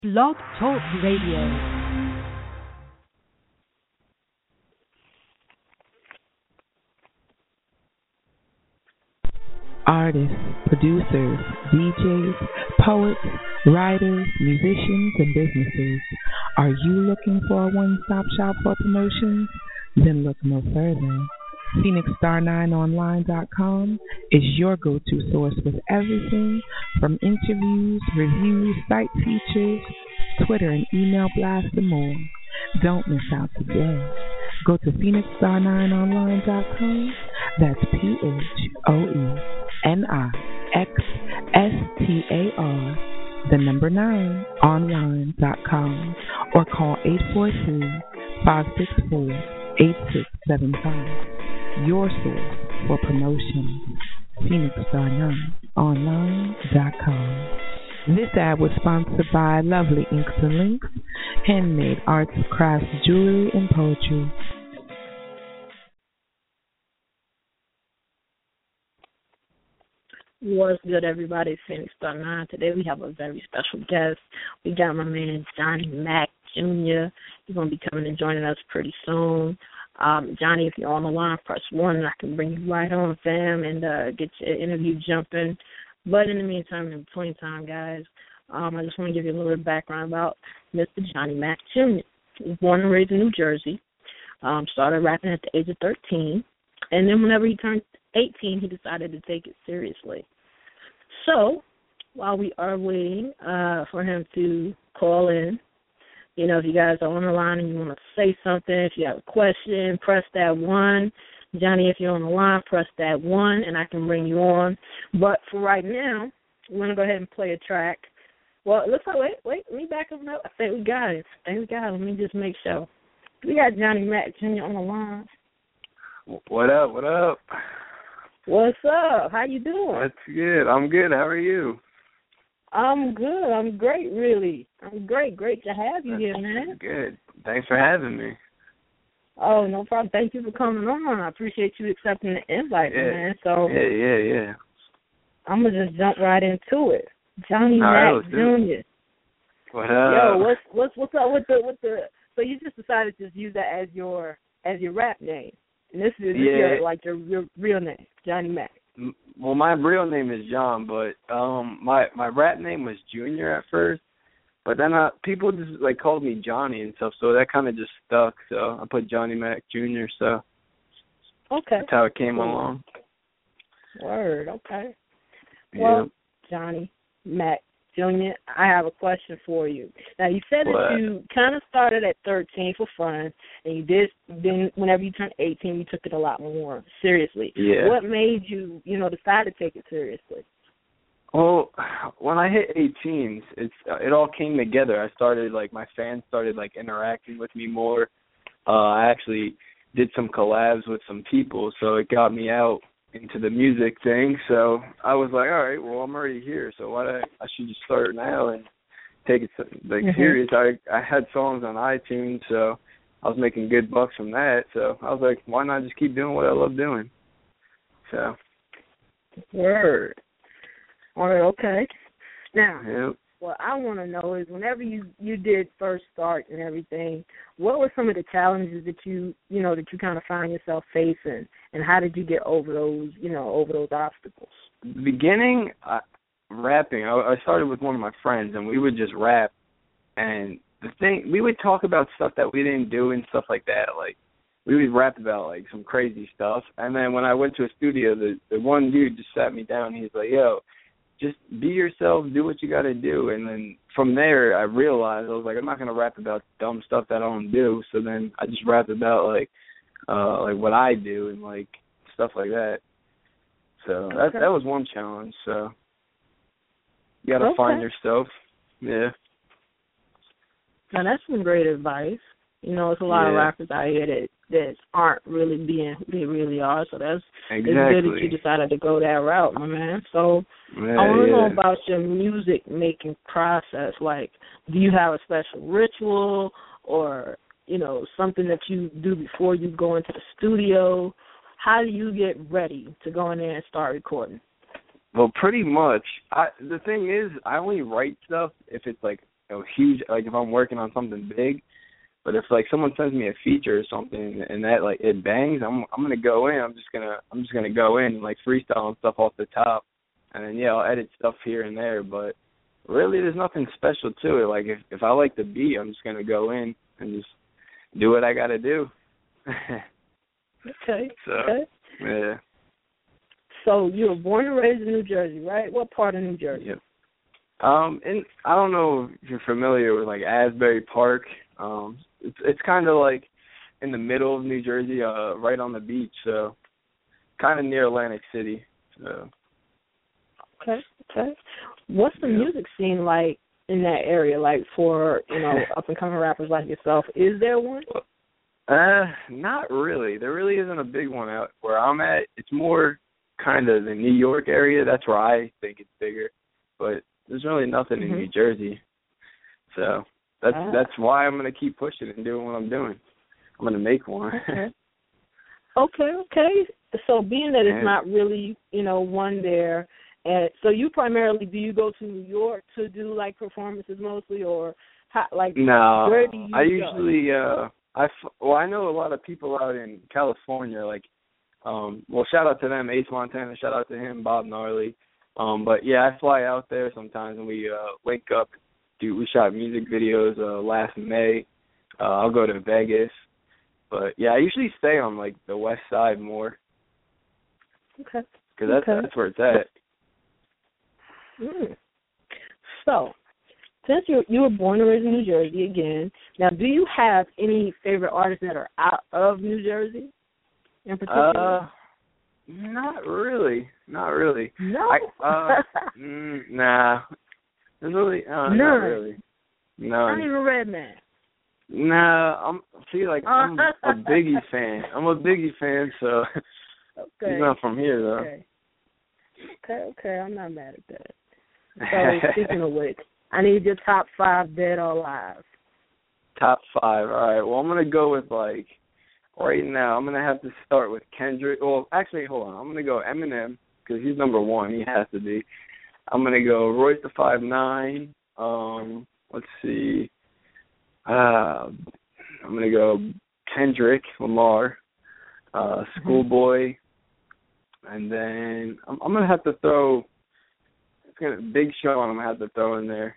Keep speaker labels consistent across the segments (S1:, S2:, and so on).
S1: Blog Talk Radio.
S2: Artists, producers, DJs, poets, writers, musicians, and businesses. Are you looking for a one-stop shop for promotions? Then look no further. PhoenixStar9Online.com is your go-to source with everything from interviews, reviews, site features, Twitter and email blasts, and more. Don't miss out today. Go to PhoenixStar9Online.com. That's PhoenixStar, the number 9, online.com, or call 843-564-8675. Your source for promotions, PhoenixStar9Online.com. This ad was sponsored by Lovely Inks and Links, handmade arts, crafts, jewelry, and poetry.
S3: What's good, everybody? It's Phoenix Star 9. Today we have a very special guest. We got my man Johnny Mac Jr. He's going to be coming and joining us pretty soon. Johnny, if you're on the line, press 1 and I can bring you right on, fam, and get your interview jumping. But in the meantime, in between time, guys, I just want to give you a little bit of background about Mr. Johnny Mac Jr. He was born and raised in New Jersey, started rapping at the age of 13, and then whenever he turned 18, he decided to take it seriously. So, while we are waiting for him to call in, you know, if you guys are on the line and you want to say something, if you have a question, press that 1. Johnny, if you're on the line, press that 1, and I can bring you on. But for right now, we're going to go ahead and play a track. Well, it looks like, wait, let me back up. I think we got it. Let me just make sure. We got Johnny Mac Jr. on the line.
S4: What up?
S3: What's up? How you doing?
S4: That's good. I'm good. How are you?
S3: I'm good. I'm great, really. I'm great. Great to have you here, man.
S4: Good. Thanks for having me.
S3: Oh, no problem. Thank you for coming on. I appreciate you accepting the invite, man. So
S4: Yeah.
S3: I'm gonna just jump right into it. Johnny Mac Jr.
S4: What up?
S3: Yo, what's up with the? So you just decided to use that as your rap name, and this is your real name, Johnny Mac.
S4: Well, my real name is John, but my rap name was Junior at first, but then people just called me Johnny and stuff, so that kind of just stuck. So I put Johnny Mac Jr. So
S3: okay,
S4: that's how it came along.
S3: Word. Okay. Well, Johnny Mac Jr., I have a question for you. Now, you said that you kind of started at 13 for fun, and you did. Then, whenever you turned 18, you took it a lot more seriously.
S4: Yeah.
S3: What made you, decide to take it seriously?
S4: Well, when I hit 18, it all came together. I started my fans started interacting with me more. I actually did some collabs with some people, so it got me out into the music thing. So I was like, all right, well, I'm already here, so I should just start now and take it serious. I had songs on iTunes, so I was making good bucks from that. So I was like, why not just keep doing what I love doing? So.
S3: Word. All right, okay. Now,
S4: yep.
S3: What I want to know is whenever you did first start and everything, what were some of the challenges that you kind of find yourself facing, and how did you get over those obstacles?
S4: The beginning, rapping, I started with one of my friends, and we would just rap, and we would talk about stuff that we didn't do and stuff like that. We would rap about some crazy stuff, and then when I went to a studio, the one dude just sat me down, and he's like, yo, just be yourself, do what you got to do. And then from there, I realized, I was like, I'm not going to rap about dumb stuff that I don't do. So then I just rapped about, what I do and, stuff like that. So that was one challenge. So you got to find yourself. Yeah.
S3: Now, that's some great advice. It's a lot of rappers out here that aren't really being who they really are. So it's good that you decided to go that route, my man. So I want to know about your music making process. Do you have a special ritual or, something that you do before you go into the studio? How do you get ready to go in there and start recording?
S4: Well, pretty much. The thing is, I only write stuff if it's huge, like if I'm working on something big. But if like someone sends me a feature or something and that like it bangs, I'm gonna go in. I'm just gonna go in and like freestyle and stuff off the top, and then I'll edit stuff here and there. But really, there's nothing special to it. Like if I like the beat, I'm just gonna go in and just do what I gotta do.
S3: Okay.
S4: So,
S3: okay.
S4: Yeah.
S3: So you were born and raised in New Jersey, right? What part of New Jersey?
S4: Yep. And I don't know if you're familiar with like Asbury Park. It's kind of like in the middle of New Jersey, right on the beach, so kind of near Atlantic City. So.
S3: Okay. What's the music scene like in that area? Like for up and coming rappers like yourself, is there one?
S4: Not really. There really isn't a big one out where I'm at. It's more kind of the New York area. That's where I think it's bigger. But there's really nothing in New Jersey. So that's why I'm gonna keep pushing and doing what I'm doing. I'm gonna make one.
S3: Okay. So being that it's not really, one there, and so you primarily, do you go to New York to do like performances mostly, or how, like
S4: no?
S3: Where do you
S4: I usually I know a lot of people out in California, like shout out to them, Ace Montana, shout out to him, Bob Gnarly. But yeah, I fly out there sometimes and we link up. We shot music videos last May. I'll go to Vegas. But yeah, I usually stay on like the west side more.
S3: Okay.
S4: Because that's where it's at.
S3: So, since you were born and raised in New Jersey again, now do you have any favorite artists that are out of New Jersey in particular?
S4: Not really.
S3: No?
S4: Nah. There's really,
S3: None.
S4: Not really. None.
S3: Not even Redman.
S4: Nah, I'm a Biggie fan. I'm a Biggie fan, so
S3: okay.
S4: He's not from here, though.
S3: Okay, I'm not mad at that. So, speaking of which, I need your top 5 dead or alive.
S4: Top 5. All right. Well, I'm gonna go with like right now. I'm gonna have to start with Kendrick. Well, actually, hold on. I'm gonna go Eminem because he's number 1. He has to be. I'm gonna go Royce the 5'9". Let's see. I'm gonna go Kendrick Lamar, Schoolboy, and then I'm gonna have to throw. Big Sean, I'm gonna have to throw in there.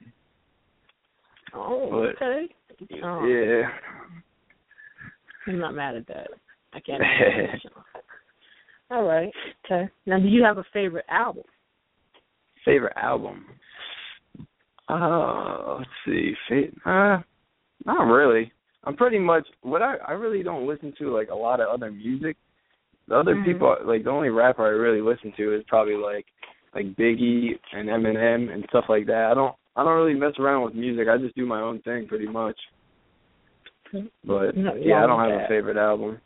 S3: Oh, okay.
S4: Yeah.
S3: I'm not mad at that. I can't. All right. Okay. Now, do you have a favorite album?
S4: Favorite album? Let's see. Not really. I'm pretty much I really don't listen to like a lot of other music. The other people, like the only rapper I really listen to is probably like Biggie and Eminem and stuff like that. I don't really mess around with music. I just do my own thing pretty much. But I don't have a favorite album.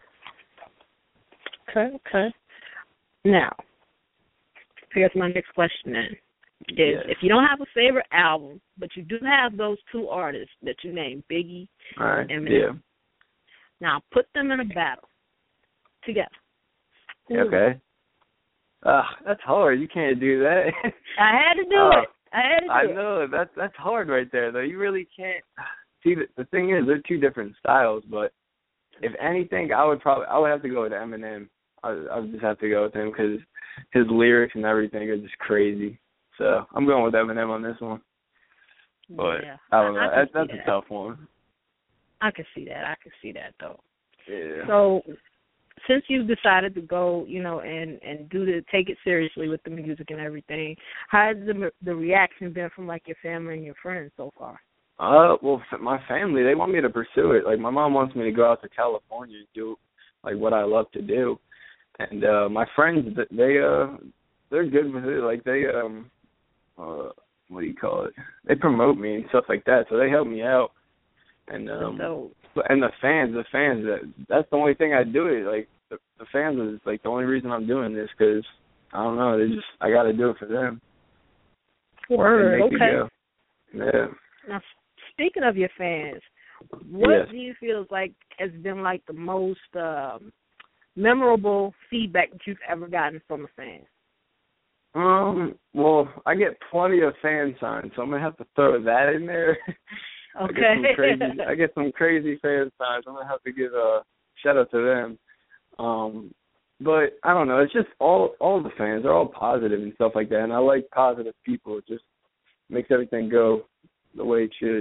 S3: Okay. Now, here's my next question then. If you don't have a favorite album, but you do have those 2 artists that you named, Biggie and Eminem. Now, put them in a battle together.
S4: Okay. That's hard. You can't do that.
S3: I had to do it.
S4: I know. That's hard right there, though. You really can't. See, the thing is, they're 2 different styles, but if anything, I would have to go with Eminem. I would just have to go with him because his lyrics and everything are just crazy. So I'm going with Eminem on this one. But I don't know. That's a tough one.
S3: I can see that, though.
S4: Yeah.
S3: So since you've decided to go, and take it seriously with the music and everything, how has the reaction been from like your family and your friends so far?
S4: Well, my family, they want me to pursue it. Like my mom wants me to go out to California and do like what I love to do, and my friends, they're good with it. Like they what do you call it? They promote me and stuff like that, so they help me out. And and the fans, that's the only thing I do it. Like the fans is like the only reason I'm doing this because I don't know. I got to do it for them.
S3: Word. Okay.
S4: Yeah.
S3: Now, speaking of your fans, what do you feel has been like the most memorable feedback that you've ever gotten from a fan?
S4: Well, I get plenty of fan signs, so I'm gonna have to throw that in there.
S3: Okay.
S4: I get some crazy fan signs. I'm gonna have to give a shout out to them. But I don't know. It's just all the fans are all positive and stuff like that, and I like positive people. It just makes everything go the way it should.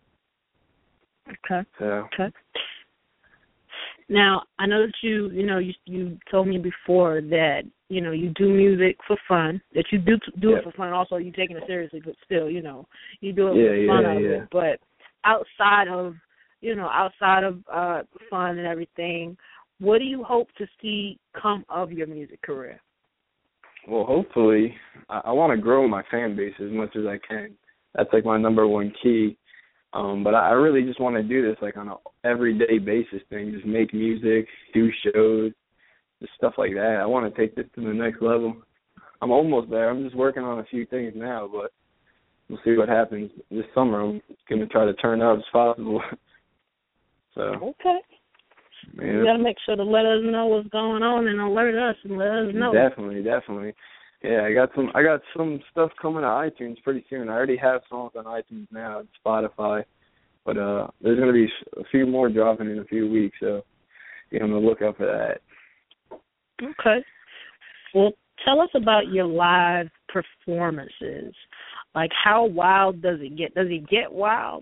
S3: Okay.
S4: So.
S3: Okay. Now, I know that you told me before that, you do music for fun, that you do it for fun. Also, you taking it seriously, but still, you do it for fun of it. But outside of fun and everything, what do you hope to see come of your music career?
S4: Well, hopefully, I want to grow my fan base as much as I can. That's like my number one key. But I really just want to do this like on an everyday basis thing, just make music, do shows, just stuff like that. I want to take this to the next level. I'm almost there. I'm just working on a few things now, but we'll see what happens this summer. I'm going to try to turn up as possible. So.
S3: Okay.
S4: Man.
S3: You got to make sure to let us know what's going on and alert us and let us know.
S4: Definitely. Yeah, I got some stuff coming to iTunes pretty soon. I already have songs on iTunes now and Spotify, but there's going to be a few more dropping in a few weeks, so be on the lookout for that.
S3: Okay. Well, tell us about your live performances. Like, how wild does it get? Does it get wild?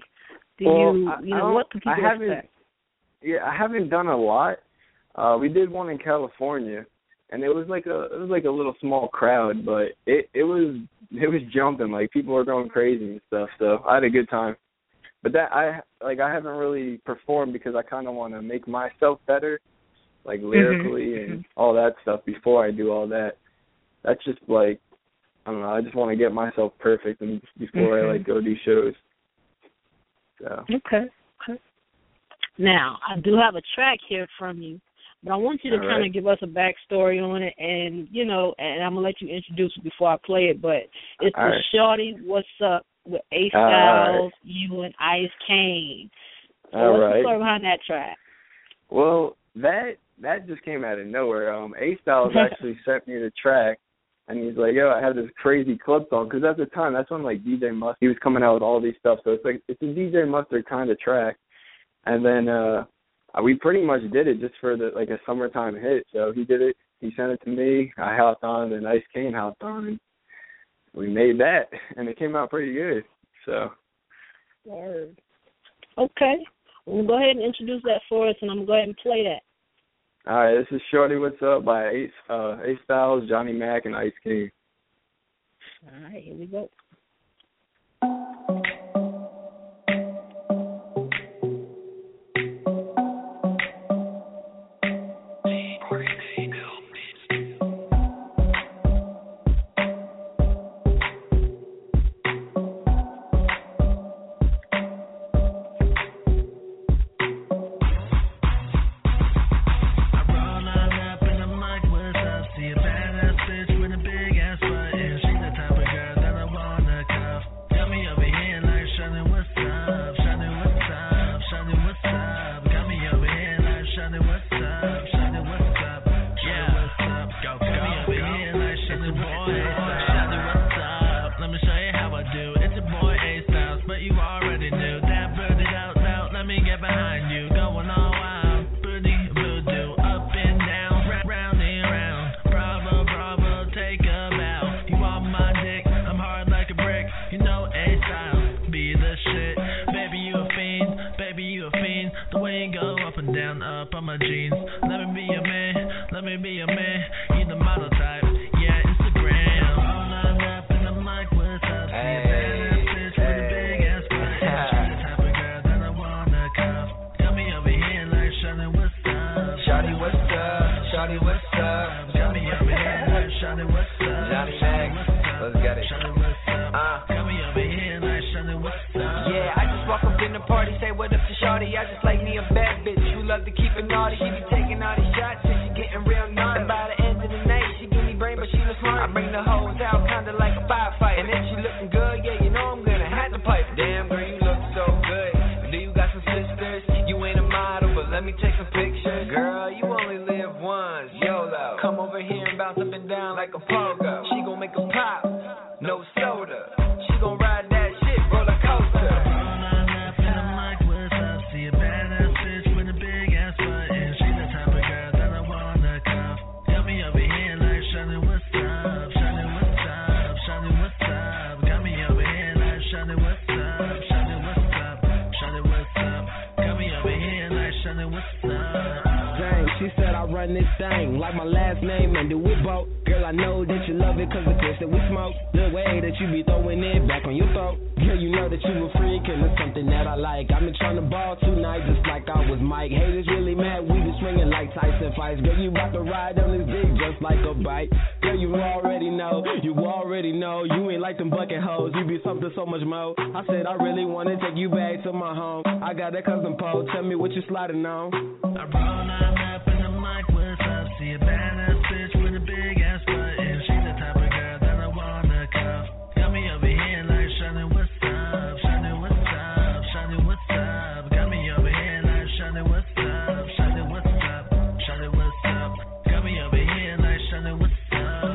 S3: What do people expect?
S4: Yeah, I haven't done a lot. We did one in California. And it was like a little small crowd, but it was jumping, like people were going crazy and stuff. So I had a good time. But that I haven't really performed because I kind of want to make myself better, like lyrically and all that stuff before I do all that. That's just like, I don't know. I just want to get myself perfect and before I go do shows. So.
S3: Okay. Now I do have a track here from you. But I want you to kind of give us a backstory on it, and and I'm gonna let you introduce it before I play it. But it's the Shorty What's Up with A Styles, you and Ice Kane. So what's the story behind that track?
S4: Well, that just came out of nowhere. A Styles actually sent me the track, and he's like, "Yo, I have this crazy club song." Because at the time, that's when like DJ Mustard, he was coming out with all these stuff. So it's a DJ Mustard kind of track, and then. We pretty much did it just for a summertime hit. So he did it. He sent it to me. I hopped on, and Ice Kane hopped on, and we made that, and it came out pretty good. So.
S3: Word. Okay. Well, go ahead and introduce that for us, and I'm going to go ahead and play that.
S4: All right. This is Shorty What's Up by A Styles, Johnny Mac, and Ice Kane.
S3: All right. Here we go.
S5: Come over here and bounce up and down like a pogo. She gon' make a run this thing like my last name and do it both. Girl, I know that you love it cause the kush that we smoke. The way that you be throwing it back on your throat. Girl, you know that you a freak and it's something that I like. I've been trying to ball tonight just like I was Mike. Haters really mad, we be swinging like Tyson fights. Girl, you about to ride on this dick just like a bike. Girl, you already know, you ain't like them bucket hoes. You be something so much more. I said I really wanna take you back to my home. I got that cousin Poe, tell me what you sliding on.
S6: I roll on up in the mic, what's up? See a badass bitch with a big ass butt. If she's the type of girl that I wanna cuff. Got me over here like Shawty, what's up? Shawty, what's up? Shawty, what's up? Got me over here like Shawty, what's up? Shawty, what's up? Shawty, what's up? Got me over here like Shawty, what's up?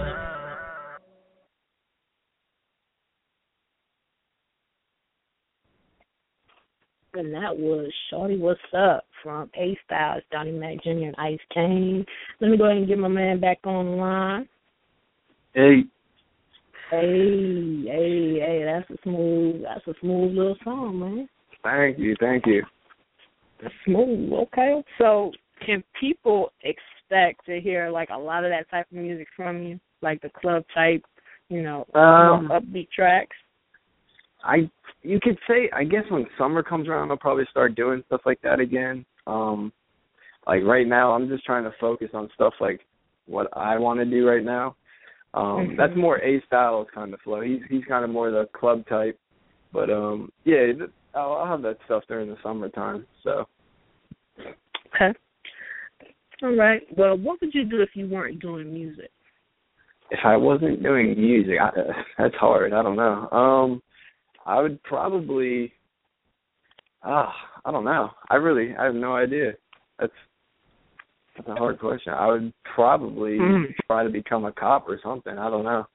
S3: And that was Shorty What's Up from A-Styles, Donnie Mac Jr. and Ice Kane. Let me go ahead and get my man back on the line.
S4: Hey,
S3: that's a smooth little song, man.
S4: Thank you.
S3: Smooth, okay. So can people expect to hear like a lot of that type of music from you? Like the club type, more upbeat tracks?
S4: You could say, I guess when summer comes around, I'll probably start doing stuff like that again. Like right now, I'm just trying to focus on stuff like what I want to do right now. That's more A-Styles kind of flow. He's kind of more the club type. But, yeah, I'll have that stuff during the summertime, so.
S3: Okay. All right. Well, what would you do if you weren't doing music?
S4: If I wasn't doing music, that's hard. I don't know. I would probably, I don't know. I have no idea. That's a hard question. I would probably try to become a cop or something. I don't know.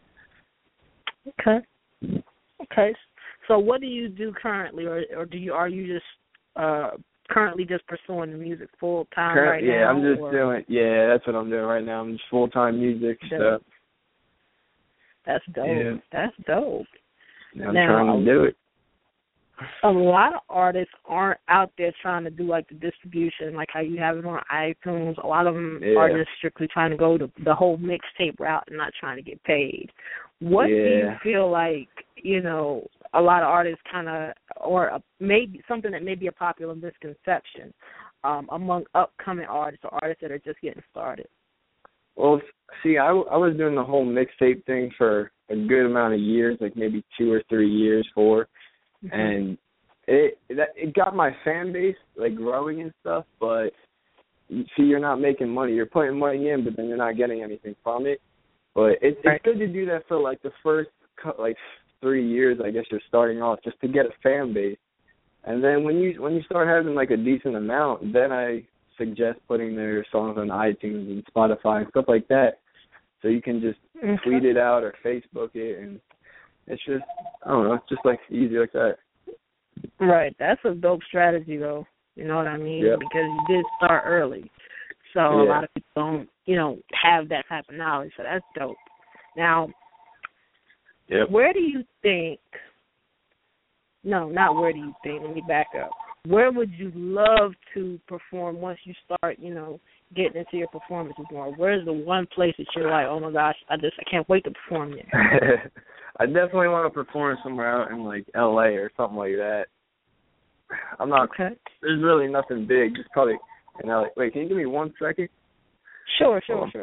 S3: Okay. So what do you do currently, or are you just currently just pursuing the music full time right now?
S4: Yeah, I'm just doing. Yeah, that's what I'm doing right now. I'm just full time music. So.
S3: That's dope.
S4: Yeah.
S3: That's dope.
S4: I'm trying to do it.
S3: A lot of artists aren't out there trying to do like the distribution, like how you have it on iTunes. A lot of them are just strictly trying to go the whole mixtape route and not trying to get paid. What do you feel like, a lot of artists kind of, or maybe something that may be a popular misconception among upcoming artists or artists that are just getting started?
S4: Well, see, I was doing the whole mixtape thing for a good amount of years, like maybe 2 or 3 years, 4, and it got my fan base like growing and stuff. But see, you're not making money. You're putting money in, but then you're not getting anything from it. But it's good to do that for like the first 3 years, I guess you're starting off, just to get a fan base. And then when you start having like a decent amount, then I suggest putting their songs on iTunes and Spotify and stuff like that, so you can just tweet it out or Facebook it, and it's just, I don't know, it's just like easy like that.
S3: Right, that's a dope strategy though. You know what I mean?
S4: Yep.
S3: Because you did start early, so a lot of people don't, have that type of knowledge. So that's dope. Now, where do you think? No, not where do you think. Let me back up. Where would you love to perform once you start, getting into your performances more? Where's the one place that you're like, oh my gosh, I can't wait to perform there?
S4: I definitely want to perform somewhere out in like LA or something like that. I'm not. Okay. There's really nothing big. Just probably in LA. Wait, can you give me 1 second?
S3: Sure.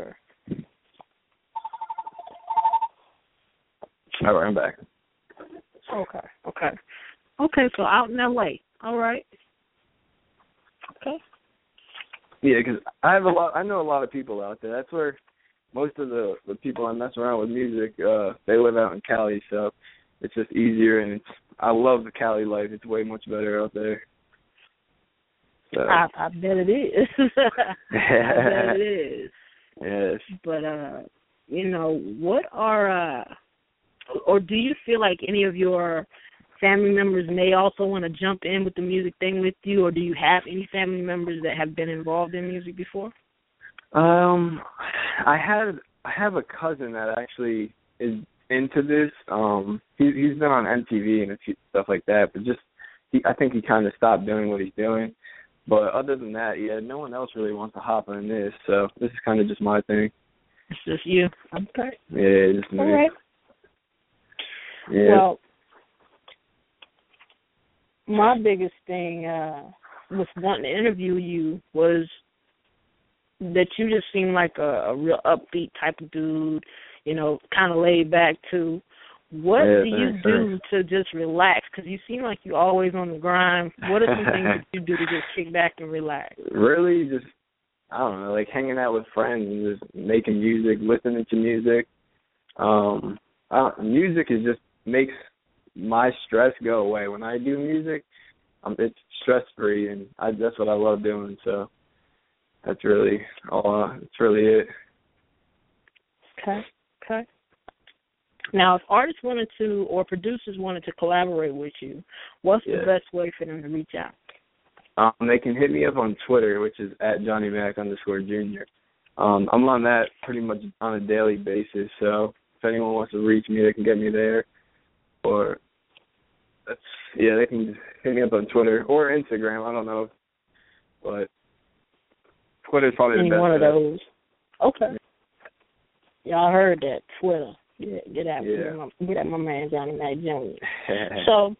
S4: All right, I'm back.
S3: Okay. So out in LA. All right. Okay.
S4: Yeah, because I know a lot of people out there. That's where most of the people I mess around with music, they live out in Cali, so it's just easier, and I love the Cali life. It's way much better out there. So.
S3: I bet it is. I bet it is.
S4: Yes.
S3: But what are or do you feel like any of your family members may also want to jump in with the music thing with you, or do you have any family members that have been involved in music before?
S4: I have a cousin that actually is into this. He's been on MTV and a few stuff like that, but I think he kind of stopped doing what he's doing. But other than that, yeah, no one else really wants to hop on this, so this is kind of just my thing.
S3: It's just you. Okay.
S4: Yeah, just me.
S3: All right.
S4: Yeah.
S3: Well, my biggest thing with wanting to interview you was that you just seem like a real upbeat type of dude, you know, kind of laid back too. What do you do to just relax? Because you seem like you're always on the grind. What are some things that you do to just kick back and relax?
S4: Really, just, I don't know, like hanging out with friends and just making music, listening to music. Music is just makes my stress go away. When I do music, it's stress-free, and that's what I love doing. So that's really it.
S3: Okay. Now, if artists wanted to or producers wanted to collaborate with you, what's the best way for them to reach out?
S4: They can hit me up on Twitter, which is @JohnnyMac_Jr. I'm on that pretty much on a daily basis, so if anyone wants to reach me, they can get me there. Or, they can just hit me up on Twitter or Instagram. I don't know, but Twitter's probably the best.
S3: One of those. Okay. Y'all heard that, Twitter. Get at my man Johnny Mac Jr. So,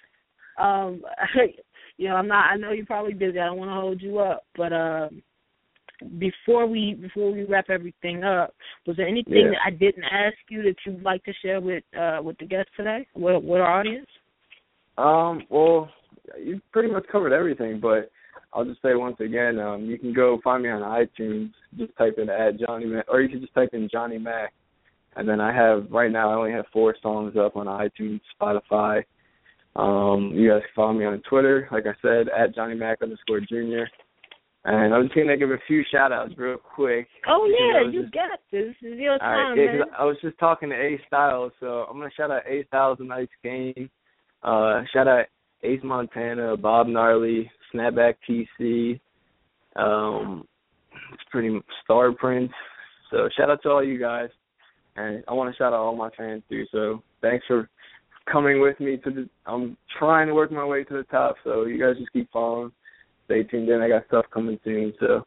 S3: I know you're probably busy. I don't want to hold you up, but before we wrap everything up, was there anything that I didn't ask you that you'd like to share with the guests today, with our audience?
S4: Well, you pretty much covered everything, but I'll just say once again, you can go find me on iTunes. Just type in @JohnnyMac, or you can just type in Johnny Mac. And then I only have 4 songs up on iTunes, Spotify. You guys can follow me on Twitter, like I said, @JohnnyMac_Jr. And I'm just going to give a few shout-outs real quick.
S3: Oh, yeah, you got this. This is your time, man.
S4: I was just talking to A Styles, so I'm going to shout out A Styles and Ice Kane. Shout out Ace Montana, Bob Gnarly, Snapback TC, it's pretty much Star Prince. So shout out to all you guys. And I want to shout out all my fans, too. So thanks for coming with me. I'm trying to work my way to the top, so you guys just keep following. Stay tuned in. I got stuff coming soon. So.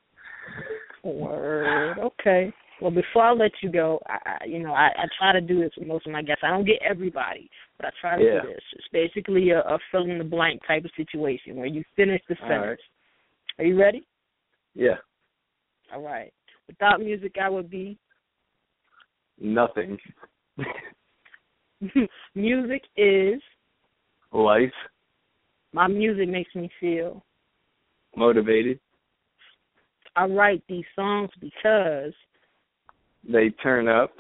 S3: Word. Okay. Well, before I let you go, I try to do this with most of my guests. I don't get everybody, but I try to do this. It's basically a fill in the blank type of situation where you finish the sentence. Right. Are you ready?
S4: Yeah.
S3: All right. Without music, I would be
S4: nothing.
S3: Music is
S4: life.
S3: My music makes me feel
S4: motivated.
S3: I write these songs because
S4: they turn up.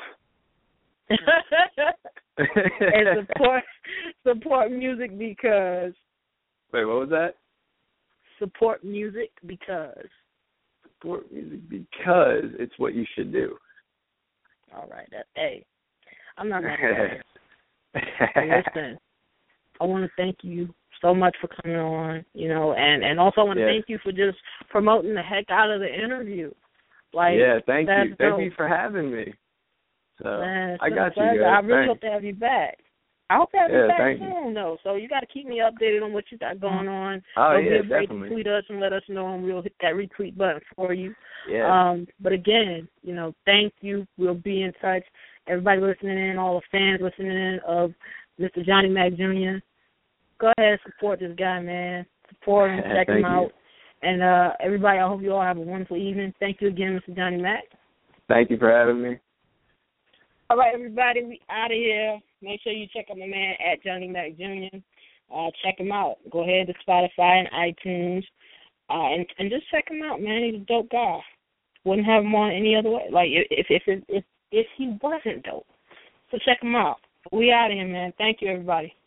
S3: And support music because.
S4: Wait, what was that?
S3: Support music because.
S4: Support music because it's what you should do.
S3: All right. I'm not going to listen, I want to thank you so much for coming on, and also I want to thank you for just promoting the heck out of the interview. Thank you. Thank you
S4: for having me. So,
S3: man,
S4: I got you guys.
S3: I really hope to have you back. I hope to have you back soon, though. So you got to keep me updated on what you got going on.
S4: Oh,
S3: Don't
S4: yeah,
S3: be afraid
S4: definitely.
S3: to tweet us and let us know, and we'll hit that retweet button for you.
S4: Yeah.
S3: But again, thank you. We'll be in touch. Everybody listening in, all the fans listening in of Mr. Johnny Mac Jr., go ahead and support this guy, man. Support him, check him out. And everybody, I hope you all have a wonderful evening. Thank you again, Mr. Johnny Mac.
S4: Thank you for having me.
S3: All right, everybody, we out of here. Make sure you check out my man @JohnnyMac Jr. Check him out. Go ahead to Spotify and iTunes, and just check him out, man. He's a dope guy. Wouldn't have him on any other way. Like if he wasn't dope. So check him out. We out of here, man. Thank you, everybody.